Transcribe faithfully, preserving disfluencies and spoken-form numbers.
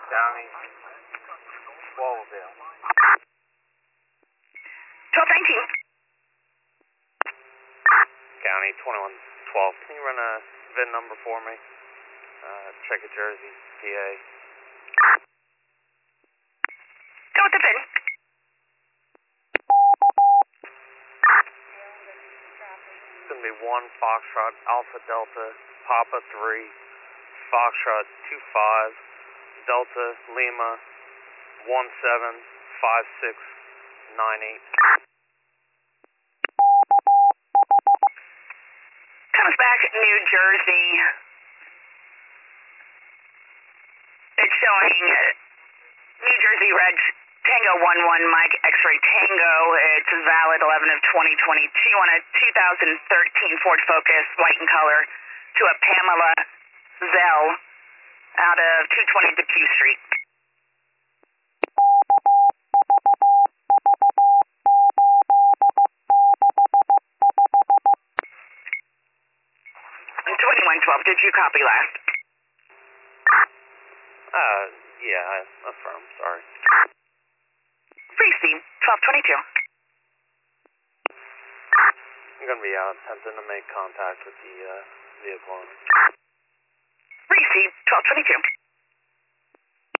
County, Swallowdale. twelve nineteen. County, twenty-one twelve. Can you run a V I N number for me? Uh, check a Jersey, P A. Go with the V I N. It's going to be one Foxtrot Alpha Delta Papa three Foxtrot two five Delta Lima one seven five six nine eight. Comes back New Jersey. It's showing uh, New Jersey Red Tango one one Mike X-Ray Tango. It's valid eleven of twenty twenty-two on a two thousand thirteen Ford Focus, white in color, to a Pamela Zell out of two twenty Depew Street. twenty-one twelve, did you copy last? Uh, yeah, I affirm, sorry. Receive, twelve twenty-two. I'm going to be out attempting to make contact with the uh, vehicle owner. Receive, twelve twenty-two.